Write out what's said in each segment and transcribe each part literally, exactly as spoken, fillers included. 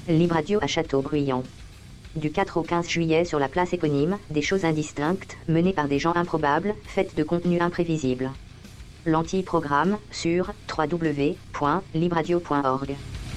Libre Radio à Châteaubriand. Du quatre au quinze juillet sur la place éponyme, des choses indistinctes, menées par des gens improbables, faites de contenus imprévisibles. L'anti-programme, sur w w w point libradio point org.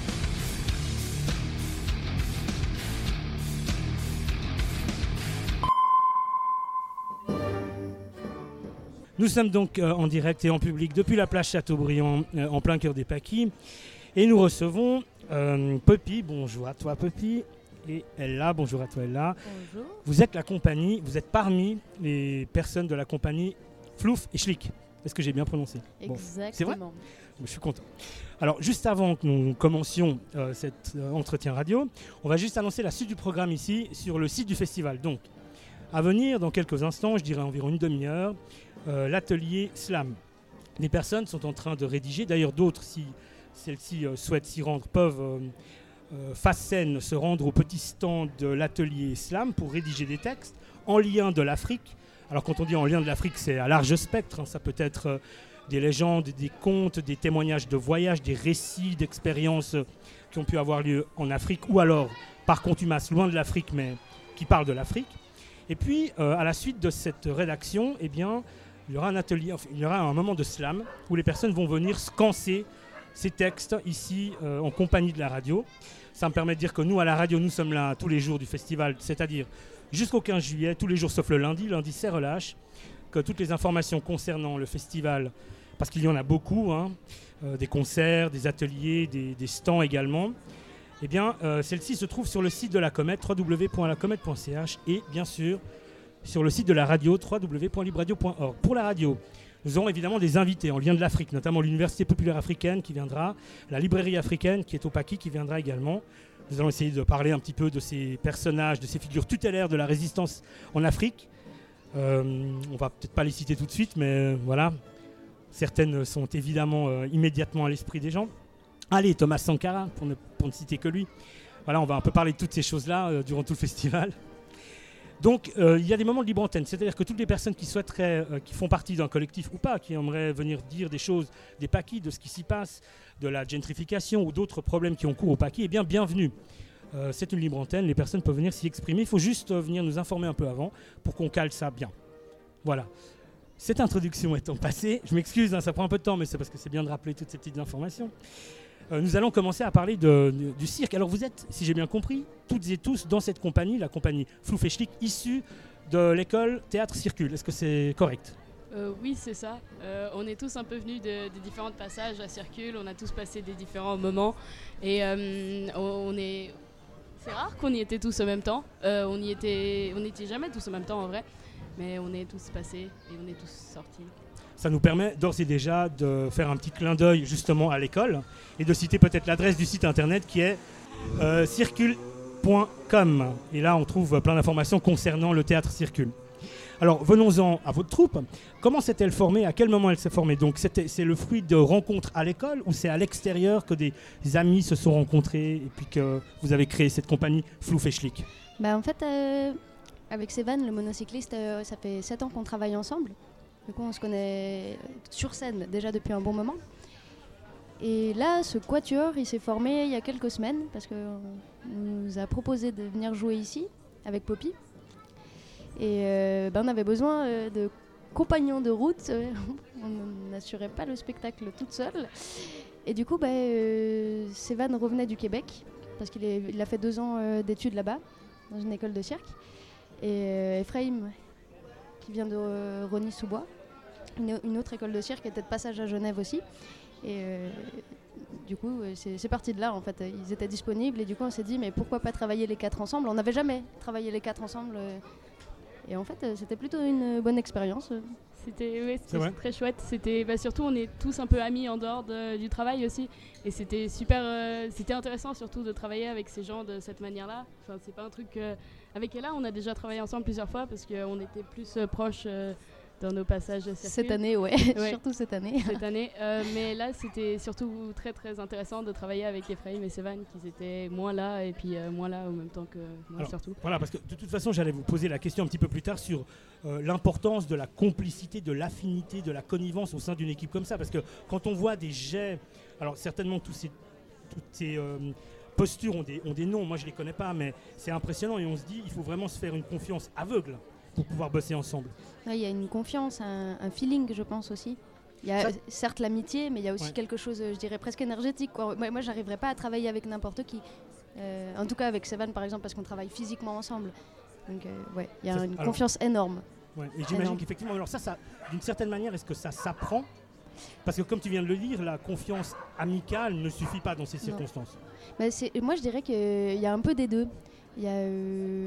Nous sommes donc euh, en direct et en public depuis la place Châteaubriand, euh, en plein cœur des Pâquis. Et nous recevons euh, Poppy. Bonjour à toi, Poppy. Et Ella, bonjour à toi, Ella. Bonjour. Vous êtes la compagnie, vous êtes parmi les personnes de la compagnie Flouf et Schlick. Est-ce que j'ai bien prononcé? Exactement. Bon, c'est vrai? Je suis content. Alors, juste avant que nous commencions euh, cet euh, entretien radio, on va juste annoncer la suite du programme ici sur le site du festival. Donc, à venir dans quelques instants, je dirais environ une demi-heure, euh, l'atelier Slam. Les personnes sont en train de rédiger, d'ailleurs d'autres, si celles-ci euh, souhaitent s'y rendre, peuvent euh, euh, face scène se rendre au petit stand de l'atelier Slam pour rédiger des textes en lien de l'Afrique. Alors quand on dit en lien de l'Afrique, c'est à large spectre, hein, ça peut être euh, des légendes, des contes, des témoignages de voyages, des récits d'expériences euh, qui ont pu avoir lieu en Afrique, ou alors par contumace loin de l'Afrique, mais qui parlent de l'Afrique. Et puis, euh, à la suite de cette rédaction, eh bien, il y aura un atelier, enfin, il y aura un moment de slam où les personnes vont venir scanser ces textes ici euh, en compagnie de la radio. Ça me permet de dire que nous, à la radio, nous sommes là tous les jours du festival, c'est-à-dire jusqu'au quinze juillet, tous les jours sauf le lundi. Lundi, c'est relâche. Que toutes les informations concernant le festival, parce qu'il y en a beaucoup, hein, euh, des concerts, des ateliers, des, des stands également, eh bien, euh, celle-ci se trouve sur le site de la Comète, w w w point la comète point c h, et bien sûr sur le site de la radio, w w w point libradio point org. Pour la radio, nous aurons évidemment des invités en lien de l'Afrique, notamment l'Université populaire africaine qui viendra, la librairie africaine qui est au Pâquis qui viendra également. Nous allons essayer de parler un petit peu de ces personnages, de ces figures tutélaires de la résistance en Afrique. Euh, on ne va peut-être pas les citer tout de suite, mais euh, voilà. Certaines sont évidemment euh, immédiatement à l'esprit des gens. Allez, Thomas Sankara, pour ne, pour ne citer que lui. Voilà, on va un peu parler de toutes ces choses-là euh, durant tout le festival. Donc, euh, il y a des moments de libre antenne, c'est-à-dire que toutes les personnes qui souhaiteraient, euh, qui font partie d'un collectif ou pas, qui aimeraient venir dire des choses des Pâquis, de ce qui s'y passe, de la gentrification ou d'autres problèmes qui ont cours au Pâquis, eh bien, bienvenue. Euh, c'est une libre antenne, les personnes peuvent venir s'y exprimer. Il faut juste euh, venir nous informer un peu avant pour qu'on cale ça bien. Voilà. Cette introduction étant passée, je m'excuse, hein, ça prend un peu de temps, mais c'est parce que c'est bien de rappeler toutes ces petites informations. Euh, nous allons commencer à parler de, de, du cirque. Alors vous êtes, si j'ai bien compris, toutes et tous dans cette compagnie, la compagnie Flouf et Schlick, issue de l'école Théâtre Circule. Est-ce que c'est correct? euh, Oui, c'est ça. Euh, on est tous un peu venus de, de différents passages à Circule. On a tous passé des différents moments. Et euh, on, on est... C'est rare qu'on y était tous en même temps. Euh, on y était... On n'était jamais tous en même temps en vrai. Mais on est tous passés et on est tous sortis. Ça nous permet d'ores et déjà de faire un petit clin d'œil justement à l'école et de citer peut-être l'adresse du site internet qui est euh, circule point com. Et là, on trouve plein d'informations concernant le théâtre Circule. Alors, venons-en à votre troupe. Comment s'est-elle formée? À quel moment elle s'est formée? Donc, c'était, c'est le fruit de rencontres à l'école ou c'est à l'extérieur que des amis se sont rencontrés et puis que vous avez créé cette compagnie Flouf et Schlick? Bah, en fait, euh, avec Sévan, le monocycliste, euh, ça fait sept ans qu'on travaille ensemble. Du coup, on se connaît sur scène déjà depuis un bon moment. Et là, ce quatuor, il s'est formé il y a quelques semaines parce qu'on nous a proposé de venir jouer ici avec Poppy. Et euh, ben, on avait besoin euh, de compagnons de route. On n'assurait pas le spectacle toute seule. Et du coup, ben, euh, Sévan revenait du Québec parce qu'il est, il a fait deux ans euh, d'études là-bas, dans une école de cirque. Et euh, Ephraim, qui vient de euh, Rosny-sous-Bois, une, une autre école de cirque était de passage à Genève aussi. Et euh, du coup, c'est, c'est parti de là en fait. Ils étaient disponibles et du coup, on s'est dit, mais pourquoi pas travailler les quatre ensemble? On n'avait jamais travaillé les quatre ensemble. Euh, et en fait, euh, c'était plutôt une bonne expérience. C'était, ouais, c'était très chouette. C'était, bah, surtout, on est tous un peu amis en dehors de, du travail aussi. Et c'était super, euh, c'était intéressant surtout de travailler avec ces gens de cette manière-là. Enfin, c'est pas un truc... Euh, avec Ella, on a déjà travaillé ensemble plusieurs fois parce qu'on était plus euh, proches euh, dans nos passages à Circule. Cette année, ouais. ouais. Surtout cette année. Cette année. Euh, mais là, c'était surtout très très intéressant de travailler avec Ephraim et Sévan qui étaient moins là et puis euh, moins là en même temps que moi. Alors, surtout. Voilà, parce que de toute façon, j'allais vous poser la question un petit peu plus tard sur euh, l'importance de la complicité, de l'affinité, de la connivence au sein d'une équipe comme ça. Parce que quand on voit des jets, alors certainement tous ces, toutes ces... Euh, postures ont des, ont des noms, moi je ne les connais pas, mais c'est impressionnant et on se dit il faut vraiment se faire une confiance aveugle pour pouvoir bosser ensemble. Il y a une confiance, un, un feeling, je pense aussi. Il y a ça, certes l'amitié, mais il y a aussi ouais. quelque chose, je dirais, presque énergétique, quoi. Moi, moi je n'arriverais pas à travailler avec n'importe qui. Euh, en tout cas avec Sévan, par exemple, parce qu'on travaille physiquement ensemble. Donc, euh, ouais, il y a c'est, une alors, confiance énorme. Ouais, et j'imagine énorme. qu'effectivement, alors ça, ça, d'une certaine manière, est-ce que ça s'apprend ? Parce que comme tu viens de le dire, la confiance amicale ne suffit pas dans ces circonstances. Bah c'est, moi, je dirais qu'il y a un peu des deux. Il y a, euh,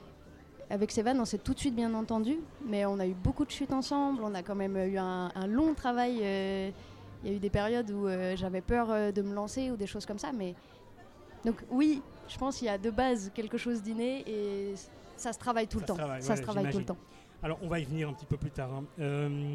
avec Sévan, on s'est tout de suite bien entendu, mais on a eu beaucoup de chutes ensemble. On a quand même eu un, un long travail. Euh, il y a eu des périodes où euh, j'avais peur euh, de me lancer ou des choses comme ça. Mais... Donc oui, je pense qu'il y a de base quelque chose d'inné et ça se travaille tout ça le temps. Travaille, ça ouais, se travaille j'imagine. tout le temps. Alors, on va y venir un petit peu plus tard. Hein. Euh,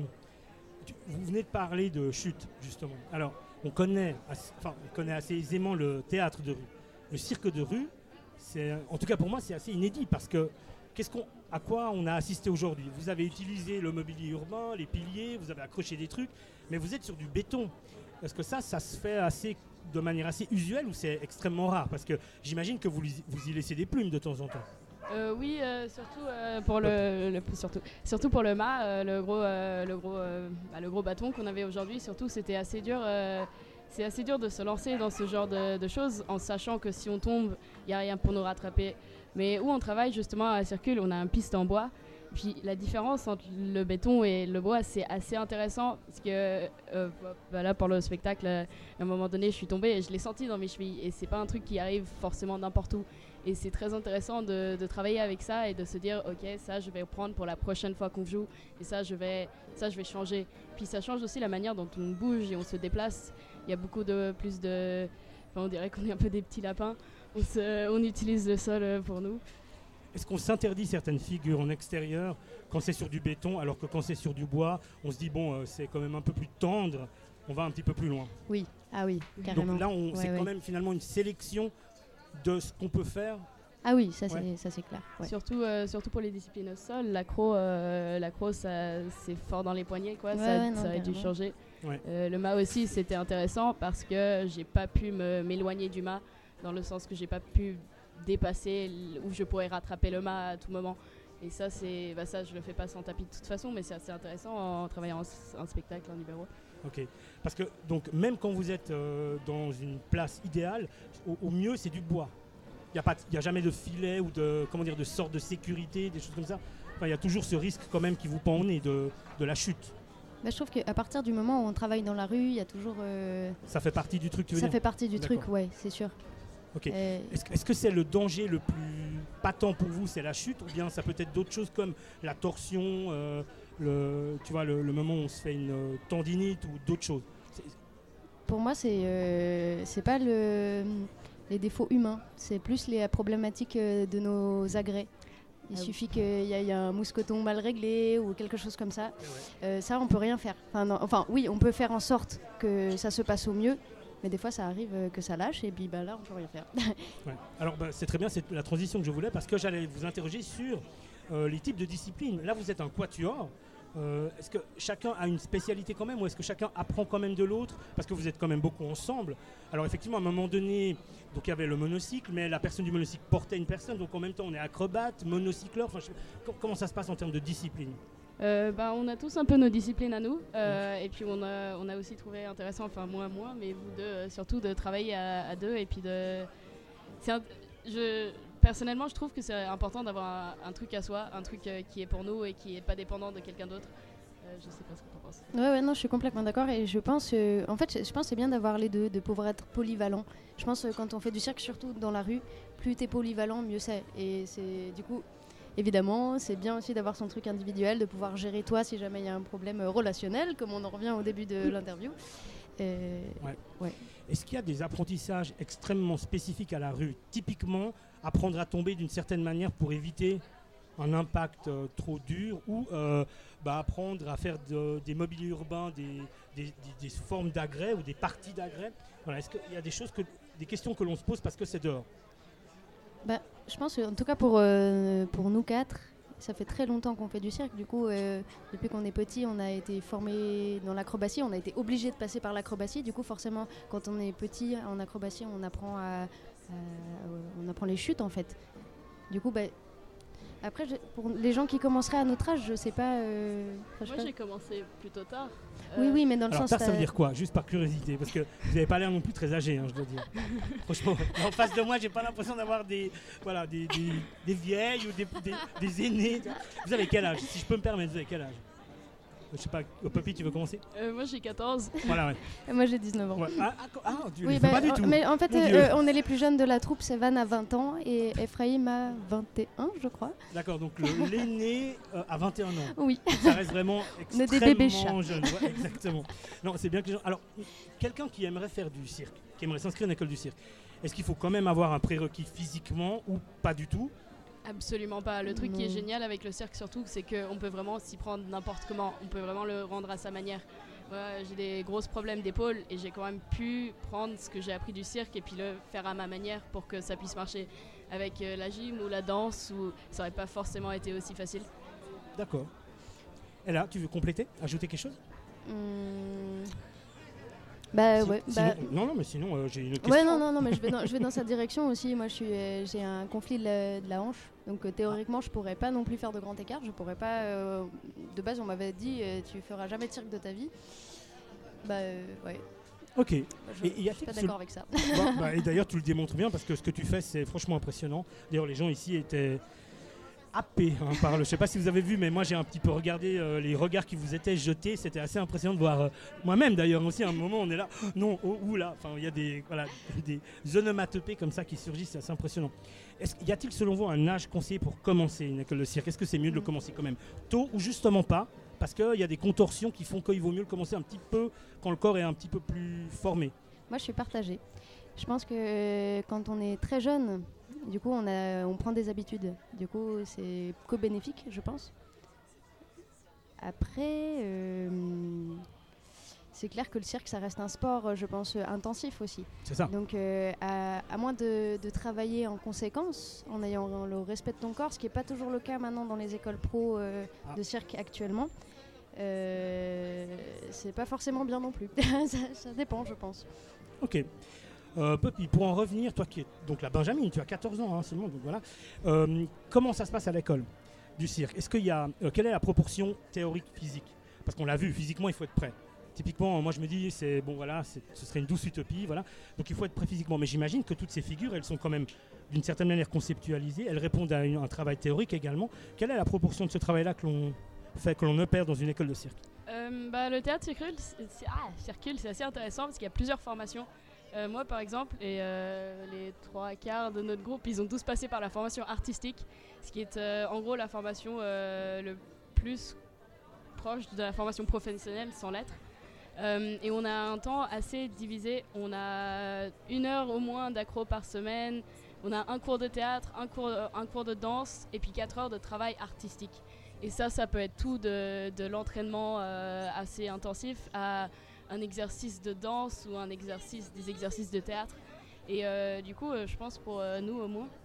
Vous venez de parler de chute, justement. Alors, on connaît, enfin, on connaît assez aisément le théâtre de rue. Le cirque de rue, c'est, en tout cas pour moi, c'est assez inédit parce que qu'est-ce qu'on, à quoi on a assisté aujourd'hui ? Vous avez utilisé le mobilier urbain, les piliers, vous avez accroché des trucs, mais vous êtes sur du béton. Est-ce que ça, ça se fait assez, de manière assez usuelle ou c'est extrêmement rare ? Parce que j'imagine que vous, vous y laissez des plumes de temps en temps. Euh, oui, euh, surtout, euh, pour le, le, surtout, surtout pour le mât, euh, le, gros, euh, le, gros, euh, bah, le gros bâton qu'on avait aujourd'hui, surtout c'était assez dur, euh, c'est assez dur de se lancer dans ce genre de, de choses en sachant que si on tombe, il n'y a rien pour nous rattraper. Mais où on travaille justement à Circule, on a un piste en bois. Puis la différence entre le béton et le bois, c'est assez intéressant parce que euh, bah là pour le spectacle, à un moment donné, je suis tombée et je l'ai senti dans mes chevilles. Et c'est pas un truc qui arrive forcément n'importe où. Et c'est très intéressant de, de travailler avec ça et de se dire, ok, ça je vais reprendre pour la prochaine fois qu'on joue et ça je vais, ça je vais changer. Puis ça change aussi la manière dont on bouge et on se déplace. Il y a beaucoup de plus de, enfin, on dirait qu'on est un peu des petits lapins. On, se, on utilise le sol pour nous. Est-ce qu'on s'interdit certaines figures en extérieur quand c'est sur du béton, alors que quand c'est sur du bois, on se dit, bon, euh, c'est quand même un peu plus tendre, on va un petit peu plus loin. Oui, ah oui, carrément. Donc là, on, ouais, c'est ouais. quand même finalement une sélection de ce qu'on peut faire. Ah oui, ça, ouais. c'est, ça c'est clair. Ouais. Surtout, euh, surtout pour les disciplines au sol, l'accro, euh, l'accro ça, c'est fort dans les poignets, quoi. Ouais, ça, ouais, non, ça a dû changer. Ouais. Euh, le mât aussi, c'était intéressant parce que j'ai pas pu me, m'éloigner du mât, dans le sens que j'ai pas pu dépasser où je pourrais rattraper le mât à tout moment. Et ça, c'est, bah ça, je le fais pas sans tapis de toute façon, mais c'est assez intéressant en travaillant en, en spectacle, en libéraux. Ok, parce que donc même quand vous êtes euh, dans une place idéale, au, au mieux c'est du bois. Il n'y a, a jamais de filet ou de, comment dire, de sorte de sécurité, des choses comme ça. Enfin, il y a toujours ce risque quand même qui vous pend au nez de, de la chute. Bah, je trouve qu'à partir du moment où on travaille dans la rue, il y a toujours... Euh... Ça fait partie du truc, tu veux Ça dire ? fait partie du D'accord. truc, ouais, c'est sûr. Ok. Euh... Est-ce, est-ce que c'est le danger le plus patent pour vous, c'est la chute, ou bien ça peut être d'autres choses comme la torsion, euh, le, tu vois, le, le moment où on se fait une euh, tendinite ou d'autres choses ? C'est... Pour moi, c'est, euh, c'est pas le, les défauts humains, c'est plus les problématiques euh, de nos agrès. Il ah suffit oui. qu'il y ait un mousqueton mal réglé ou quelque chose comme ça. Ouais. Euh, ça, on peut rien faire. Enfin, non, enfin, oui, on peut faire en sorte que ça se passe au mieux. Mais des fois, ça arrive que ça lâche et puis bah, là, on peut rien faire. Ouais. Alors, bah, c'est très bien, c'est la transition que je voulais parce que j'allais vous interroger sur euh, les types de disciplines. Là, vous êtes un quatuor. Euh, est-ce que chacun a une spécialité quand même ou est-ce que chacun apprend quand même de l'autre ? Parce que vous êtes quand même beaucoup ensemble. Alors, effectivement, à un moment donné, donc, il y avait le monocycle, mais la personne du monocycle portait une personne. Donc, en même temps, on est acrobate, monocycleur. Enfin, je... Comment ça se passe en termes de discipline ? Euh, bah, on a tous un peu nos disciplines à nous euh, mmh. et puis on a, on a aussi trouvé intéressant, enfin moi moi mais vous deux euh, surtout de travailler à, à deux et puis de c'est un, je, personnellement je trouve que c'est important d'avoir un, un truc à soi, un truc euh, qui est pour nous et qui est pas dépendant de quelqu'un d'autre. Euh, je sais pas ce que tu en penses. Ouais, ouais, non, je suis complètement d'accord et je pense euh, en fait je pense que c'est bien d'avoir les deux, de pouvoir être polyvalent. Je pense que euh, quand on fait du cirque, surtout dans la rue, plus t'es polyvalent, mieux c'est. Et c'est du coup évidemment, c'est bien aussi d'avoir son truc individuel, de pouvoir gérer toi si jamais il y a un problème relationnel, comme on en revient au début de l'interview. Euh, ouais. Ouais. Est-ce qu'il y a des apprentissages extrêmement spécifiques à la rue ? Typiquement, apprendre à tomber d'une certaine manière pour éviter un impact euh, trop dur ou euh, bah, apprendre à faire de, des mobiliers urbains, des, des, des, des formes d'agrès ou des parties d'agrès. Voilà. Est-ce qu'il y a des, choses que, des questions que l'on se pose parce que c'est dehors ? Bah, je pense qu'en tout cas pour, euh, pour nous quatre, ça fait très longtemps qu'on fait du cirque. Du coup, euh, depuis qu'on est petit, on a été formé dans l'acrobatie. On a été obligé de passer par l'acrobatie. Du coup, forcément, quand on est petit en acrobatie, on apprend, à, à, on apprend les chutes, en fait. Du coup, bah, après, je, pour les gens qui commenceraient à notre âge, je sais pas. Euh, Moi, je sais j'ai pas. commencé plutôt tard. Oui, Euh, oui, mais dans le Alors, sens. ça, ça veut dire quoi? Juste par curiosité, parce que vous n'avez pas l'air non plus très âgé, hein, je dois dire. Franchement, en face de moi, j'ai pas l'impression d'avoir des, voilà, des, des, des vieilles ou des, des, des aînés. Vous avez quel âge? Si je peux me permettre, vous avez quel âge? Je sais pas, Poppy, tu veux commencer? euh, moi, j'ai quatorze. Voilà, ouais. Moi, j'ai dix-neuf ans. Ouais. Ah, ah, ah, tu Oui, les fais bah, pas du euh, tout. mais en fait, Mon euh, Dieu. euh, on est les plus jeunes de la troupe. Sévan a vingt ans et Ephraim a vingt et un, je crois. D'accord, donc le- l'aîné euh, a vingt et un ans. Oui. Ça reste vraiment On est des extrêmement bébés chats. jeune. Ouais, exactement. Non, c'est bien que les gens. Alors, quelqu'un qui aimerait faire du cirque, qui aimerait s'inscrire à une école du cirque, est-ce qu'il faut quand même avoir un prérequis physiquement ou pas du tout? Absolument pas. Le truc qui est Non. génial avec le cirque surtout, c'est qu'on peut vraiment s'y prendre n'importe comment. On peut vraiment le rendre à sa manière. Moi, j'ai des gros problèmes d'épaule et j'ai quand même pu prendre ce que j'ai appris du cirque et puis le faire à ma manière pour que ça puisse marcher. Avec euh, la gym ou la danse, où ça n'aurait pas forcément été aussi facile. D'accord. Et là, tu veux compléter, ajouter quelque chose? Hum, Bah Si- ouais. sinon- Bah, Non, non, mais sinon, euh, j'ai une autre question. ouais, non, non, non, mais je vais dans, je vais dans cette direction aussi. Moi, je suis, euh, j'ai un conflit de la, de la hanche, donc euh, théoriquement, je pourrais pas non plus faire de grand écart. Je pourrais pas. euh, de base, on m'avait dit, euh, tu feras jamais de cirque de ta vie. Bah euh, ouais. Ok. Je, Et je y a-t-il suis pas ce- d'accord avec ça. Bah, bah, et d'ailleurs, tu le démontres bien parce que ce que tu fais, c'est franchement impressionnant. D'ailleurs, les gens ici étaient happés hein, par le. Je sais pas si vous avez vu, mais moi, j'ai un petit peu regardé euh, les regards qui vous étaient jetés. C'était assez impressionnant de voir. euh, moi-même, d'ailleurs, aussi, à un moment, on est là. Non, oh, où là. Enfin, il y a des, voilà, des onomatopées comme ça qui surgissent. C'est assez impressionnant. Est-ce, y a-t-il, selon vous, un âge conseillé pour commencer une école de cirque? Est-ce que c'est mieux de le commencer quand même tôt ou justement pas? Parce qu'il y a des contorsions qui font qu'il vaut mieux le commencer un petit peu quand le corps est un petit peu plus formé. Moi, je suis partagée. Je pense que euh, quand on est très jeune, du coup, on, a, on prend des habitudes. Du coup, c'est co-bénéfique, je pense. Après, euh, c'est clair que le cirque, ça reste un sport, je pense, intensif aussi. C'est ça. Donc, euh, à, à moins de, de travailler en conséquence, en ayant le respect de ton corps, ce qui n'est pas toujours le cas maintenant dans les écoles pro euh, Ah. de cirque actuellement, euh, c'est pas forcément bien non plus. ça, ça dépend, je pense. Ok. Euh, Poppy, pour en revenir, toi qui es donc la Benjamin, tu as quatorze ans hein, seulement, donc voilà. Euh, comment ça se passe à l'école du cirque? Est-ce qu'il y a, euh, quelle est la proportion théorique physique? Parce qu'on l'a vu, physiquement, il faut être prêt. Typiquement, moi je me dis, c'est bon voilà, c'est, ce serait une douce utopie, voilà. Donc il faut être prêt physiquement. Mais j'imagine que toutes ces figures, elles sont quand même d'une certaine manière conceptualisées. Elles répondent à une- un travail théorique également. Quelle est la proportion de ce travail-là que l'on fait, que l'on opère dans une école de cirque? Euh, bah, le théâtre circule, c'est, c'est- ah, circule, c'est assez intéressant parce qu'il y a plusieurs formations. Euh, moi, par exemple, et euh, les trois quarts de notre groupe, ils ont tous passé par la formation artistique, ce qui est euh, en gros la formation euh, le plus proche de la formation professionnelle sans lettres. Euh, et on a un temps assez divisé. On a une heure au moins d'accro par semaine. On a un cours de théâtre, un cours, un cours de danse et puis quatre heures de travail artistique. Et ça, ça peut être tout de, de l'entraînement euh, assez intensif à un exercice de danse ou un exercice, des exercices de théâtre. Et euh, du coup, euh, je pense pour euh, nous au moins.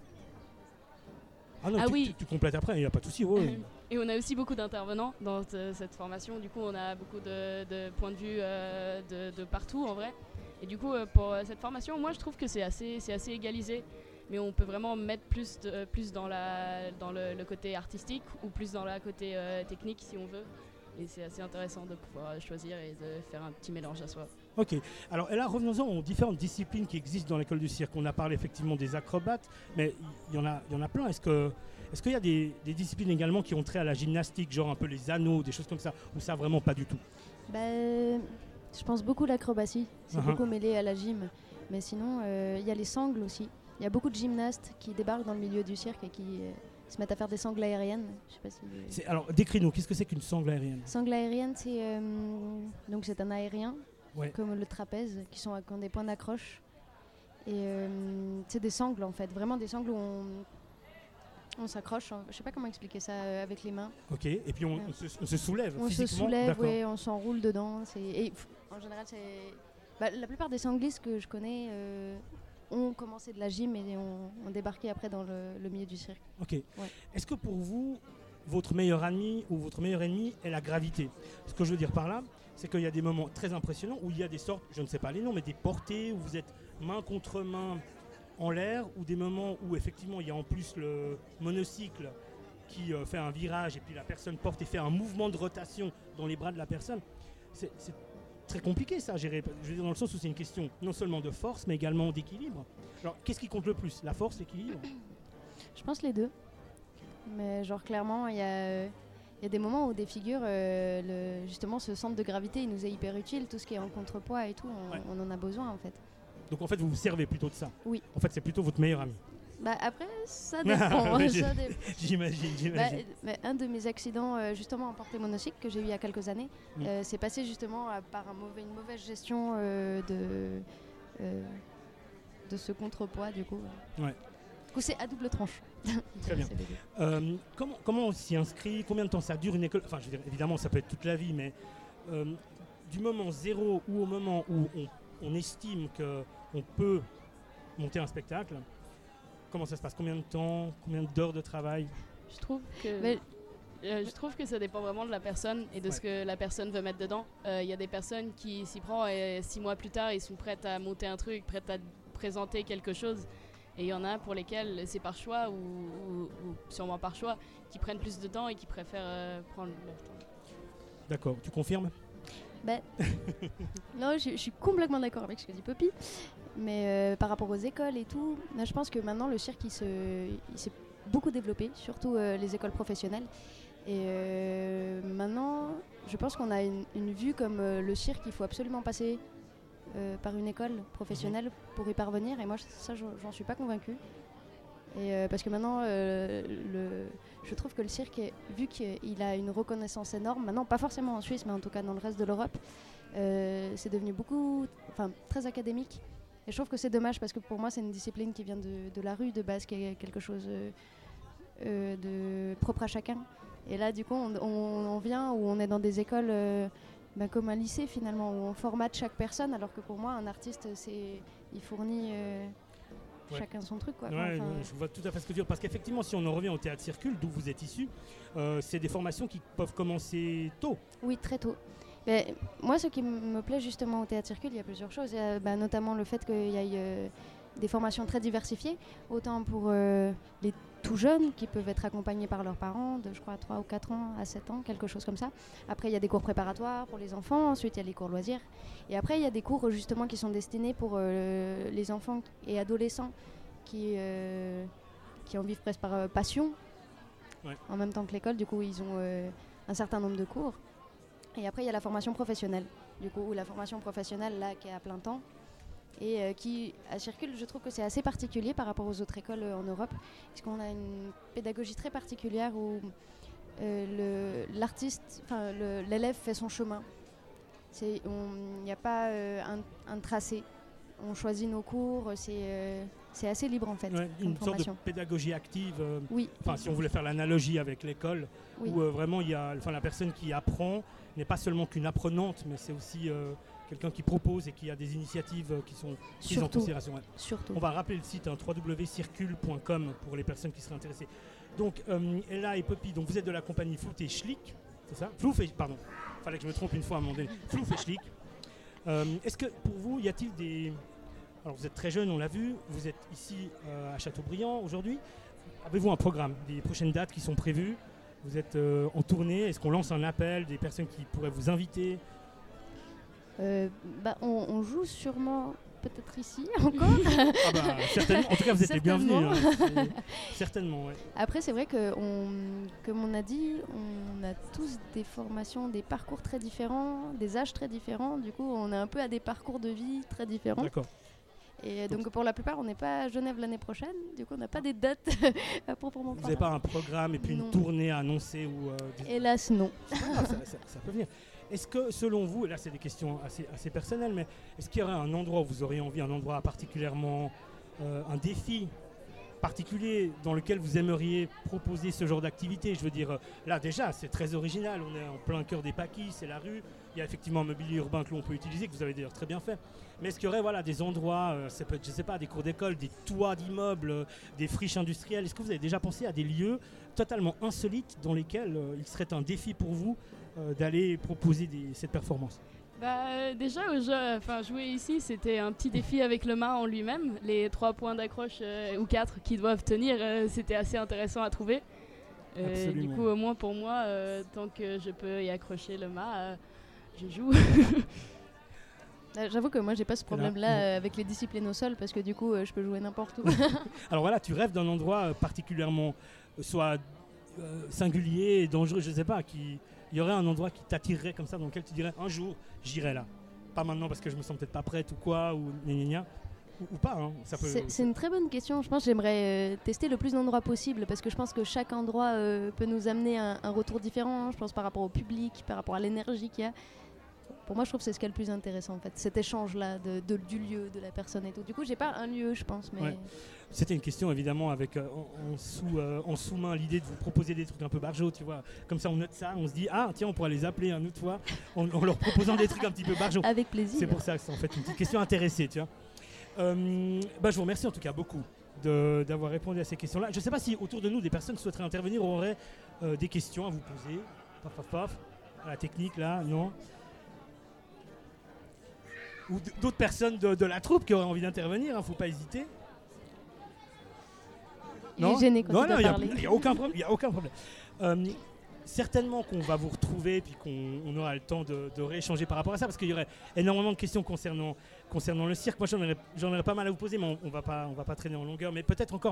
Ah non, Ah tu, oui. tu, tu complètes après, il n'y a pas de souci. ouais. Et on a aussi beaucoup d'intervenants dans t- cette formation. Du coup, on a beaucoup de, de points de vue euh, de, de partout en vrai. Et du coup, euh, pour euh, cette formation, moi je trouve que c'est assez, c'est assez égalisé. Mais on peut vraiment mettre plus, de, plus dans, la, dans le, le côté artistique ou plus dans le côté euh, technique si on veut. Et c'est assez intéressant de pouvoir choisir et de faire un petit mélange à soi. Ok, alors et là revenons-en aux différentes disciplines qui existent dans l'école du cirque. On a parlé effectivement des acrobates, mais il y en a, il y en a plein. Est-ce que, est-ce qu'il y a des, des disciplines également qui ont trait à la gymnastique, genre un peu les anneaux, des choses comme ça, ou ça vraiment pas du tout? Bah, je pense beaucoup à l'acrobatie, c'est Uh-huh. beaucoup mêlé à la gym. Mais sinon, euh, il y a les sangles aussi. Il y a beaucoup de gymnastes qui débarquent dans le milieu du cirque et qui euh, se mettent à faire des sangles aériennes. Je sais pas si... C'est, alors décris-nous, qu'est-ce que c'est qu'une sangle aérienne? Sangle aérienne, c'est euh, donc c'est un aérien, Ouais. comme le trapèze, qui sont qui ont des points d'accroche. Et euh, c'est des sangles en fait, vraiment des sangles où on, on s'accroche. Je sais pas comment expliquer ça euh, avec les mains. Ok, et puis on, on, se, on se soulève On se physiquement. soulève, D'accord. ouais, on s'enroule dedans. C'est, et pff, en général, c'est bah, la plupart des sanglistes que je connais euh, ont commencé de la gym et ont, ont débarqué après dans le, le milieu du cirque. Ok. Est-ce que pour vous, votre meilleur ami ou votre meilleur ennemi est la gravité. Ce que je veux dire par là, c'est qu'il y a des moments très impressionnants où il y a des sortes, je ne sais pas les noms, mais des portées où vous êtes main contre main en l'air, ou des moments où effectivement il y a en plus le monocycle qui euh, fait un virage et puis la personne porte et fait un mouvement de rotation dans les bras de la personne. C'est, c'est très compliqué ça à gérer, je veux dire dans le sens où c'est une question non seulement de force mais également d'équilibre. Alors qu'est-ce qui compte le plus, la force, l'équilibre? Je pense les deux. Mais genre clairement, il y a, y a des moments où des figures, euh, le, justement ce centre de gravité, il nous est hyper utile, tout ce qui est en contrepoids et tout, on, ouais. on en a besoin en fait. Donc en fait vous vous servez plutôt de ça? Oui. En fait c'est plutôt votre meilleur ami? Bah après ça dépend. ça dé... J'imagine, j'imagine. Bah, bah, un de mes accidents euh, justement en portée monocycle que j'ai eu il y a quelques années, mmh. euh, c'est passé justement à, par un mauvais, une mauvaise gestion euh, de, euh, de ce contrepoids du coup. Ouais. Du coup, c'est à double tranche. Très bien. Euh, comment, comment on s'y inscrit? Combien de temps ça dure une école? Enfin, je veux dire, évidemment, ça peut être toute la vie, mais euh, du moment zéro ou au moment où on, on estime qu'on peut monter un spectacle, comment ça se passe? Combien de temps? Combien d'heures de travail? Je trouve que... Mais... Euh, je trouve que ça dépend vraiment de la personne et de ouais. ce que la personne veut mettre dedans. Il euh, y a des personnes qui s'y prennent et six mois plus tard, ils sont prêts à monter un truc, prêts à présenter quelque chose. Et il y en a pour lesquels c'est par choix ou, ou, ou sûrement par choix, qui prennent plus de temps et qui préfèrent euh, prendre leur temps. D'accord, tu confirmes? Ben, non, je, je suis complètement d'accord avec ce que dit Poppy. Mais euh, par rapport aux écoles et tout, là, je pense que maintenant le cirque il, se, il s'est beaucoup développé, surtout euh, les écoles professionnelles. Et euh, maintenant, je pense qu'on a une, une vue comme euh, le cirque, il faut absolument passer Euh, par une école professionnelle mmh. pour y parvenir, et moi ça j'en suis pas convaincue, et euh, parce que maintenant euh, le, je trouve que le cirque est, vu qu'il a une reconnaissance énorme maintenant, pas forcément en Suisse mais en tout cas dans le reste de l'Europe, euh, c'est devenu beaucoup, enfin très académique, et je trouve que c'est dommage parce que pour moi c'est une discipline qui vient de, de la rue de base, qui est quelque chose euh, euh, de propre à chacun, et là du coup on, on, on vient où on est dans des écoles euh, Ben, comme un lycée finalement, où on formate chaque personne, alors que pour moi un artiste c'est, il fournit euh, ouais. chacun son truc quoi. Ouais, enfin, je vois tout à fait ce que tu veux dire, parce qu'effectivement si on en revient au théâtre circule d'où vous êtes issu, euh, c'est des formations qui peuvent commencer tôt. Oui, très tôt. Mais, moi ce qui m- me plaît justement au théâtre circule, il y a plusieurs choses, il y a, bah, notamment le fait qu'il y ait euh, des formations très diversifiées, autant pour euh, les tout jeunes qui peuvent être accompagnés par leurs parents de je crois trois ou quatre ans à sept ans, quelque chose comme ça. Après il y a des cours préparatoires pour les enfants, ensuite il y a les cours loisirs, et après il y a des cours justement qui sont destinés pour euh, les enfants et adolescents qui, euh, qui en vivent presque par euh, passion, ouais. en même temps que l'école, du coup ils ont euh, un certain nombre de cours. Et après il y a la formation professionnelle, du coup, où la formation professionnelle là qui est à plein temps, et euh, qui, à Circule, je trouve que c'est assez particulier par rapport aux autres écoles euh, en Europe, parce qu'on a une pédagogie très particulière où euh, le, l'artiste, enfin le, l'élève fait son chemin. Il n'y a pas euh, un, un tracé. On choisit nos cours, c'est, euh, c'est assez libre en fait. Ouais, une formation. sorte de pédagogie active. Euh, oui. Enfin, si on voulait faire l'analogie avec l'école, oui. où euh, vraiment il y a, enfin, la personne qui apprend n'est pas seulement qu'une apprenante, mais c'est aussi euh, quelqu'un qui propose et qui a des initiatives euh, qui sont prises Surtout. en considération. Ouais. Surtout. On va rappeler le site hein, w w w point circule point com pour les personnes qui seraient intéressées. Donc, euh, Ella et Poppy, donc vous êtes de la compagnie Flouf et Schlick, c'est ça? Flouf et, pardon, fallait que je me trompe une fois à un moment donné. Flouf et Schlick. Euh, est-ce que pour vous, y a-t-il des... Alors vous êtes très jeune, on l'a vu, vous êtes ici euh, à Châteaubriand aujourd'hui. Avez-vous un programme, des prochaines dates qui sont prévues? Vous êtes euh, en tournée, est-ce qu'on lance un appel, des personnes qui pourraient vous inviter? euh, bah, on, on joue sûrement peut-être ici encore. Ah bah, certainement. En tout cas, vous êtes les bienvenus. Hein. Certainement, ouais. Après, c'est vrai que, on, comme on a dit, on a tous des formations, des parcours très différents, des âges très différents. Du coup, on est un peu à des parcours de vie très différents. D'accord. Et donc, pour la plupart, on n'est pas à Genève l'année prochaine. Du coup, on n'a pas des dates à proprement parler. Vous n'avez pas un programme et puis non. une tournée à annoncer ou, euh, des... Hélas, non. Ah, ça, ça, ça peut venir. Est-ce que, selon vous, et là c'est des questions assez, assez personnelles, mais est-ce qu'il y aurait un endroit où vous auriez envie, un endroit particulièrement, euh, un défi particulier dans lequel vous aimeriez proposer ce genre d'activité? Je veux dire, là déjà, c'est très original, on est en plein cœur des Paquis, c'est la rue, il y a effectivement un mobilier urbain que l'on peut utiliser, que vous avez d'ailleurs très bien fait. Mais est-ce qu'il y aurait voilà, des endroits, euh, ça peut être, je sais pas, des cours d'école, des toits d'immeubles, euh, des friches industrielles? Est-ce que vous avez déjà pensé à des lieux totalement insolites dans lesquels euh, il serait un défi pour vous euh, d'aller proposer des, cette performance? Bah, déjà, enfin, jouer ici, c'était un petit défi avec le mât en lui-même. Les trois points d'accroche euh, ou quatre qui doivent tenir, euh, c'était assez intéressant à trouver. Euh, du coup, au moins pour moi, euh, tant que je peux y accrocher le mât, euh, je joue. J'avoue que moi, j'ai pas ce problème-là euh, avec les disciplines au sol parce que du coup, euh, je peux jouer n'importe où. Alors voilà, tu rêves d'un endroit euh, particulièrement, euh, soit euh, singulier, dangereux, je sais pas, qui... Il y aurait un endroit qui t'attirerait comme ça, dans lequel tu dirais un jour, j'irai là. Pas maintenant parce que je me sens peut-être pas prête ou quoi, ou gna gna gna. Ou, ou pas, hein. Ça peut... C'est, c'est une très bonne question. Je pense que j'aimerais euh, tester le plus d'endroits possible parce que je pense que chaque endroit euh, peut nous amener un, un retour différent. Hein. Je pense par rapport au public, par rapport à l'énergie qu'il y a. Pour moi, je trouve que c'est ce qui est le plus intéressant en fait, cet échange-là de, de, du lieu, de la personne et tout. Du coup, j'ai pas un lieu, je pense, mais... Ouais. C'était une question évidemment avec euh, en, en, sous, euh, en sous-main l'idée de vous proposer des trucs un peu barjots, tu vois. Comme ça, on note ça, on se dit ah tiens, on pourrait les appeler une autre fois en, en leur proposant des trucs un petit peu barjots. Avec plaisir. C'est pour ça que c'est en fait une petite question intéressée, tu vois. Euh, bah, je vous remercie en tout cas beaucoup de, d'avoir répondu à ces questions-là. Je ne sais pas si autour de nous des personnes souhaiteraient intervenir ou auraient euh, des questions à vous poser. Paf paf paf. À la technique là, non. Ou d- d'autres personnes de, de la troupe qui auraient envie d'intervenir, hein, faut pas hésiter. Il est gêné quand non, il non, doit il parler. n'y a, a aucun problème. Y a aucun problème. Euh, certainement qu'on va vous retrouver puis qu'on on aura le temps de, de rééchanger par rapport à ça parce qu'il y aurait énormément de questions concernant, concernant le cirque. Moi, j'en aurais, j'en aurais pas mal à vous poser, mais on ne va pas, on va pas traîner en longueur. Mais peut-être encore,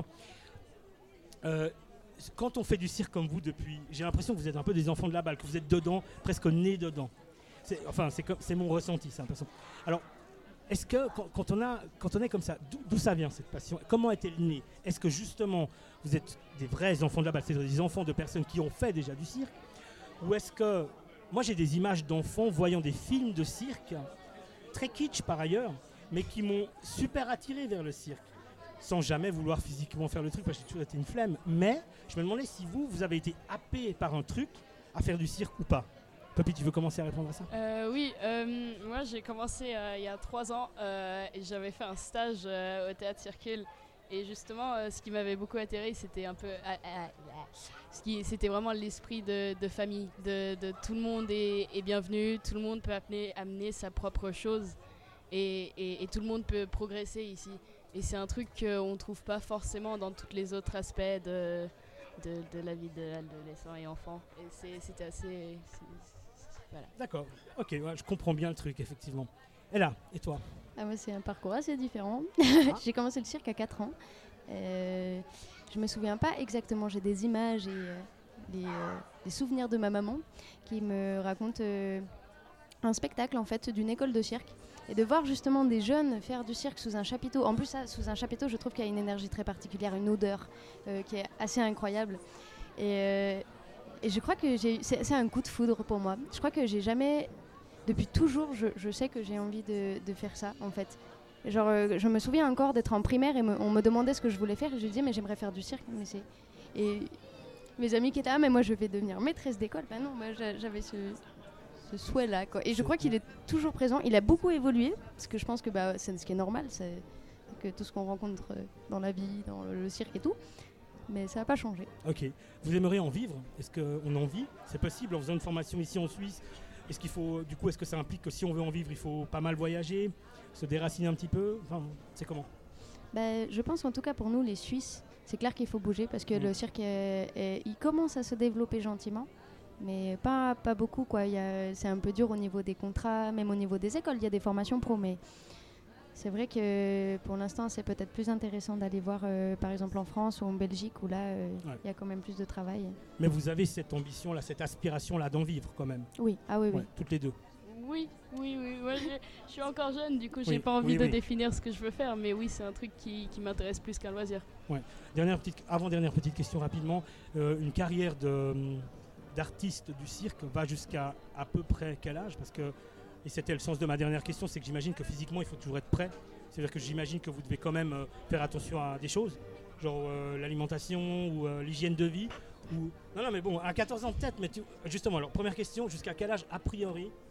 euh, quand on fait du cirque comme vous depuis, j'ai l'impression que vous êtes un peu des enfants de la balle, que vous êtes dedans, presque nés dedans. C'est, enfin, c'est, comme, c'est mon ressenti, c'est l'impression. Alors, est-ce que quand, quand, on a, quand on est comme ça, d'où, d'où ça vient cette passion? Comment est-elle née? Est-ce que justement vous êtes des vrais enfants de la balle, c'est-à-dire des enfants de personnes qui ont fait déjà du cirque? Ou est-ce que... Moi j'ai des images d'enfants voyant des films de cirque, très kitsch par ailleurs, mais qui m'ont super attiré vers le cirque, sans jamais vouloir physiquement faire le truc, parce que j'ai toujours été une flemme. Mais je me demandais si vous, vous avez été happé par un truc à faire du cirque ou pas. Poppy, tu veux commencer à répondre à ça? euh, Oui, euh, moi j'ai commencé euh, il y a trois ans euh, et j'avais fait un stage euh, au Théâtre Circule. Et justement, euh, ce qui m'avait beaucoup attiré, c'était un peu, euh, euh, ce qui, c'était vraiment l'esprit de, de famille, de, de tout le monde est, est bienvenu, tout le monde peut amener, amener sa propre chose et, et, et tout le monde peut progresser ici. Et c'est un truc qu'on ne trouve pas forcément dans tous les autres aspects de, de, de la vie de l'adolescent et enfant. Et c'est, c'était assez... C'est, voilà. D'accord, ok, ouais, je comprends bien le truc, effectivement. Et là, et toi? Ah, moi, c'est un parcours assez différent. Ah. J'ai commencé le cirque à quatre ans. Euh, je me souviens pas exactement, j'ai des images et euh, des, euh, des souvenirs de ma maman qui me raconte euh, un spectacle en fait d'une école de cirque. Et de voir justement des jeunes faire du cirque sous un chapiteau. En plus, ça, sous un chapiteau, je trouve qu'il y a une énergie très particulière, une odeur euh, qui est assez incroyable. Et, euh, et je crois que j'ai, c'est, c'est un coup de foudre pour moi. Je crois que j'ai jamais... Depuis toujours, je, je sais que j'ai envie de, de faire ça, en fait. Genre, euh, je me souviens encore d'être en primaire et me, on me demandait ce que je voulais faire. Et je disais, mais j'aimerais faire du cirque. Mais c'est... Et mes amis qui étaient, ah, mais moi, je vais devenir maîtresse d'école. Ben non, moi, j'avais ce... ce souhait-là, quoi. Et je crois qu'il est toujours présent. Il a beaucoup évolué, parce que je pense que bah, c'est ce qui est normal, c'est que tout ce qu'on rencontre dans la vie, dans le cirque et tout, mais ça n'a pas changé. Ok. Vous aimeriez en vivre? Est-ce qu'on en vit? C'est possible en faisant une formation ici en Suisse? Est-ce qu'il faut, du coup, est-ce que ça implique que si on veut en vivre, il faut pas mal voyager, se déraciner un petit peu? Enfin, c'est comment? Bah, je pense en tout cas pour nous, les Suisses, c'est clair qu'il faut bouger, parce que mmh. le cirque, est, est, il commence à se développer gentiment. Mais pas, pas beaucoup, quoi. Il y a, c'est un peu dur au niveau des contrats, même au niveau des écoles. Il y a des formations pro, mais c'est vrai que pour l'instant, c'est peut-être plus intéressant d'aller voir, euh, par exemple, en France ou en Belgique, où là, euh, ouais. il y a quand même plus de travail. Mais vous avez cette ambition-là, cette aspiration-là d'en vivre, quand même? Oui, ah oui, ouais, oui. Toutes les deux? Oui, oui, oui. Moi, je suis encore jeune, du coup, j'ai oui, pas envie oui, de oui. définir ce que je veux faire, mais oui, c'est un truc qui, qui m'intéresse plus qu'un loisir. Ouais. Dernière petite, avant-dernière petite question rapidement. Euh, une carrière de... d'artiste du cirque va jusqu'à à peu près quel âge? Parce que, et c'était le sens de ma dernière question, c'est que j'imagine que physiquement il faut toujours être prêt. C'est-à-dire que j'imagine que vous devez quand même euh, faire attention à des choses, genre euh, l'alimentation ou euh, l'hygiène de vie. Ou... Non, non, mais bon, à quatorze ans peut-être, mais tu... justement, alors première question, jusqu'à quel âge a priori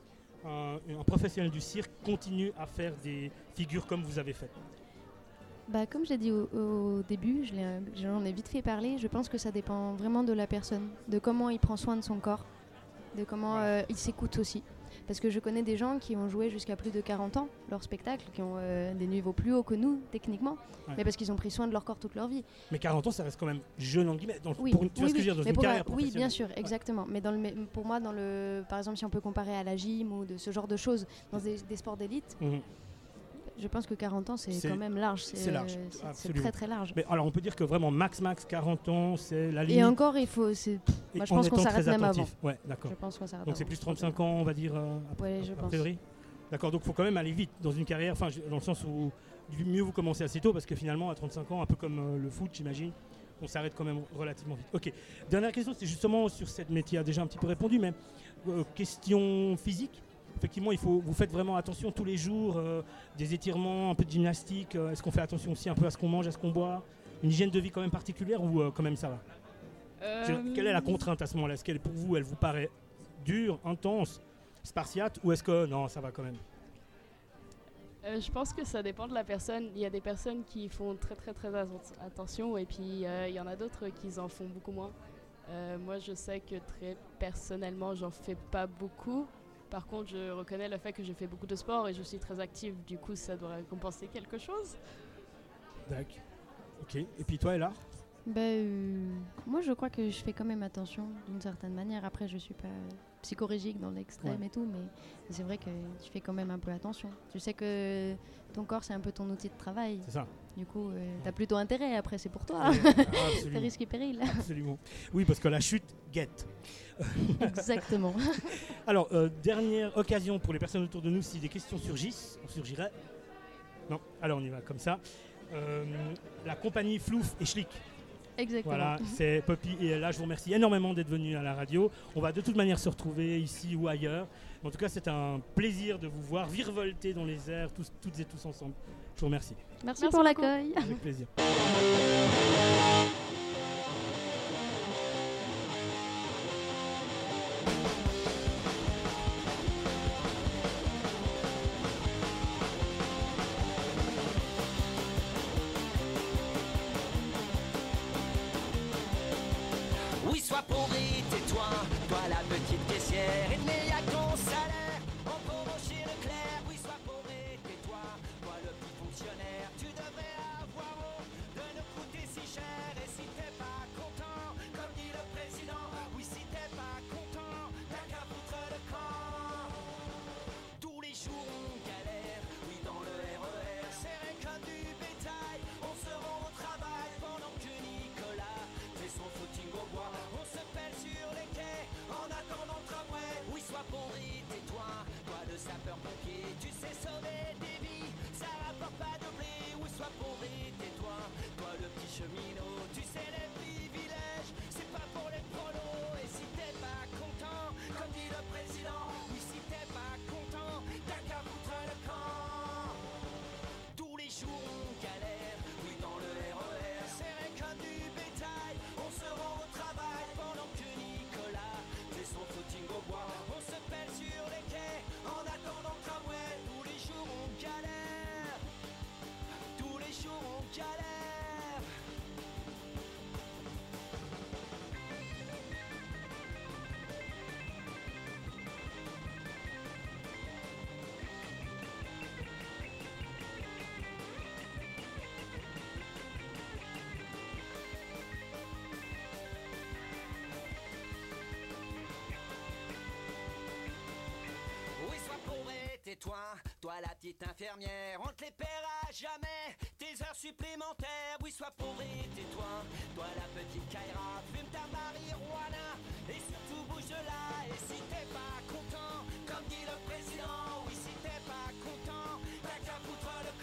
un, un professionnel du cirque continue à faire des figures comme vous avez fait? Bah, comme j'ai dit au, au début, je l'ai, j'en ai vite fait parler, je pense que ça dépend vraiment de la personne, de comment il prend soin de son corps, de comment euh, il s'écoute aussi. Parce que je connais des gens qui ont joué jusqu'à plus de quarante ans leur spectacle, qui ont euh, des niveaux plus hauts que nous, techniquement, ouais. mais parce qu'ils ont pris soin de leur corps toute leur vie. Mais quarante ans, ça reste quand même jeune en guillemets. Dans, oui, pour une, tu oui, vois ce que je veux dire, dans mais une pour carrière un, professionnelle. Oui, bien sûr, exactement. Ouais. Mais dans le, pour moi, dans le, par exemple, si on peut comparer à la gym ou de ce genre de choses, dans des, des sports d'élite, mmh. je pense que quarante ans, c'est, c'est quand même large. C'est, c'est large, c'est, c'est très très large. Mais alors, on peut dire que vraiment, max, max, quarante ans, c'est la limite. Et encore, il faut... C'est, moi, je pense qu'on s'arrête même avant. Ouais, d'accord. Je pense qu'on s'arrête donc, avant. c'est plus trente-cinq ans, on va dire, euh, ouais, je a pense. priori. D'accord, donc il faut quand même aller vite dans une carrière, enfin, dans le sens où mieux vous commencez assez tôt, parce que finalement, à trente-cinq ans, un peu comme euh, le foot, j'imagine, on s'arrête quand même relativement vite. Ok, dernière question, c'est justement sur cette métier, a déjà un petit peu répondu, mais euh, question physique. Effectivement, il faut, vous faites vraiment attention tous les jours, euh, des étirements, un peu de gymnastique. Euh, est-ce qu'on fait attention aussi un peu à ce qu'on mange, à ce qu'on boit? Une hygiène de vie quand même particulière ou euh, quand même ça va? euh... Quelle est la contrainte à ce moment-là? Est-ce qu'elle, pour vous, elle vous paraît dure, intense, spartiate, ou est-ce que non, ça va quand même? euh, Je pense que ça dépend de la personne. Il y a des personnes qui font très très très attention et puis il euh, y en a d'autres qui en font beaucoup moins. Euh, moi, je sais que très personnellement, j'en fais pas beaucoup. Par contre, je reconnais le fait que je fais beaucoup de sport et je suis très active. Du coup, ça doit compenser quelque chose. D'accord. Ok. Et puis toi, Ella? Ben, euh, moi, je crois que je fais quand même attention d'une certaine manière. Après, je suis pas psychorigique dans l'extrême ouais. et tout, mais c'est vrai que tu fais quand même un peu attention. Tu sais que ton corps, c'est un peu ton outil de travail. C'est ça. Du coup, euh, tu as plutôt intérêt. Après, c'est pour toi. C'est risque et péril. Absolument. Oui, parce que la chute guette. Exactement. Alors, euh, dernière occasion pour les personnes autour de nous, si des questions surgissent, on surgirait. Non, alors on y va comme ça. Euh, la compagnie Flouf et Schlick. Exactement. Voilà, c'est Poppy et Ella. Je vous remercie énormément d'être venus à la radio. On va de toute manière se retrouver ici ou ailleurs. En tout cas, c'est un plaisir de vous voir virevolter dans les airs, tous, toutes et tous ensemble. Je vous remercie. Merci, Merci pour beaucoup. L'accueil. Avec plaisir. Oui, sois pauvre et tais-toi, toi la petite caissière, et mais y'a ton salaire, on pauvre chez Leclerc. Oui, sois pauvre et tais-toi, toi le petit fonctionnaire, tu devrais avoir honte de nous coûter si cher. Et si t'es pas content, comme dit le président, oui, si t'es pas content, t'as qu'à foutre le camp. Tous les jours on galère, oui, dans le R E R, serré comme du bétail, on se rend au travail pendant que Nicolas fait son footing au bois. On se pèle sur les quais en attendant le tramway. Oui, sois pourri, tais-toi, toi le sapeur-pompier, tu sais sauver des vies, ça rapporte pas de blé. Oui, sois pourri, tais-toi, toi le petit cheminot, tu sais les privilèges, c'est pas pour les prolos. Et si t'es pas content, comme dit le président, oui, si t'es pas content, t'as qu'à foutre le camp. Tous les jours on galère, oui, dans le R E R, serré comme du bétail, on se rend au travail pendant que Nicolas fait son footing au bois. On se pèle sur les quais en attendant le tramway. Tous les jours on galère, tous les jours on galère. Oui, sois pauvre et tais-toi, toi la petite infirmière, on te les paiera jamais, tes heures supplémentaires. Oui, sois pauvre et tais-toi, toi la petite Kaira, fume ta marijuana et surtout bouge de là. Et si t'es pas content, comme dit le président, oui, si t'es pas content, t'as qu'à foutre le